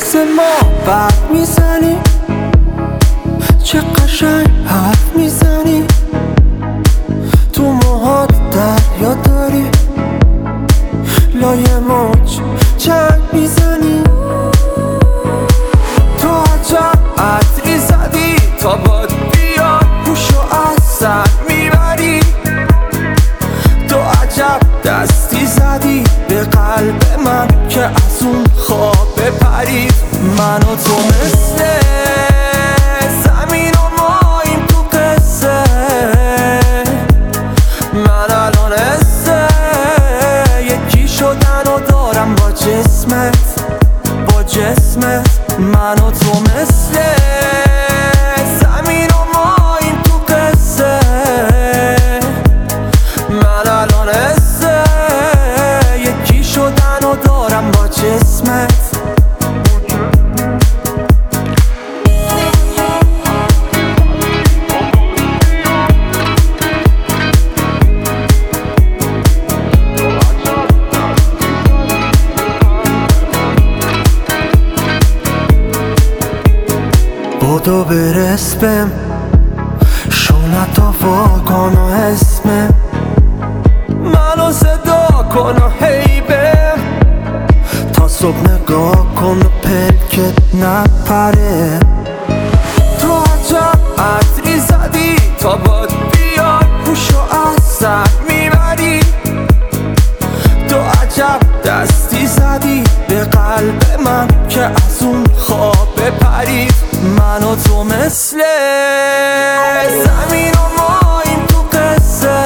مثل ما برق میزنی، چه قشنگ حرف میزنی، تو موهات دریا داری، لای موج چنگ میزنی، تو عجب عطری زدی تا باد بیاد گوشو از سر میبری، تو عجب دستی زدی به قلب من که از اون خواب بپرید. من و تو مثل زمین و ماییم تو قصه، من الان حسه یکی شدن و دارم با جسمت، با جسمت. من و تو مثل زمین و ماییم تو قصه، من الان حسه یکی شدن و دارم با جسمت. بدو برس بهم شونتا واکن و اسمم، منو صدا کن و حیبم، تا صبح نگاه کن و پلکت نپره. تو عجب عطری زدی تا باد بیاد گوشو از سر میبری، تو عجب دستی زدی به قلب من که از اون خواب بپرید. من و تو مثل زمین و ماییم تو قصه،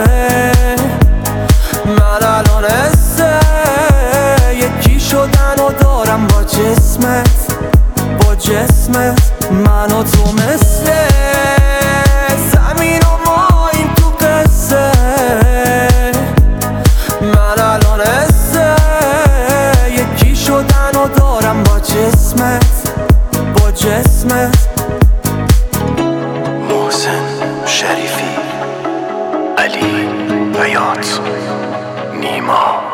من الان حسه یکی شدن و دارم با جسمت، با جسمت. من و تو مثل زمین و ماییم تو قصه، من الان حسه یکی شدن و دارم با جسمت، با جسمت. محسن شریفی، علی بیات، نیما.